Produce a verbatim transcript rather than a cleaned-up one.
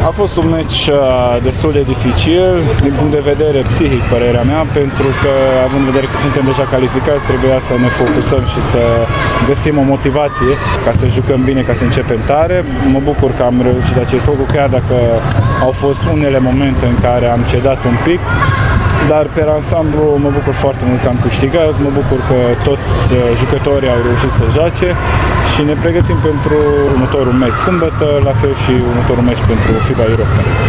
A fost un meci destul de dificil, din punct de vedere psihic, părerea mea, pentru că, având în vedere că suntem deja calificați, trebuia să ne focusăm și să găsim o motivație ca să jucăm bine, ca să începem tare. Mă bucur că am reușit acest lucru, chiar dacă au fost unele momente în care am cedat un pic, dar pe ansamblu mă bucur foarte mult că am câștigat, mă bucur că toți jucătorii au reușit să joace și ne pregătim pentru următorul meci sâmbătă, la fel și următorul meci pentru FIBA Europe.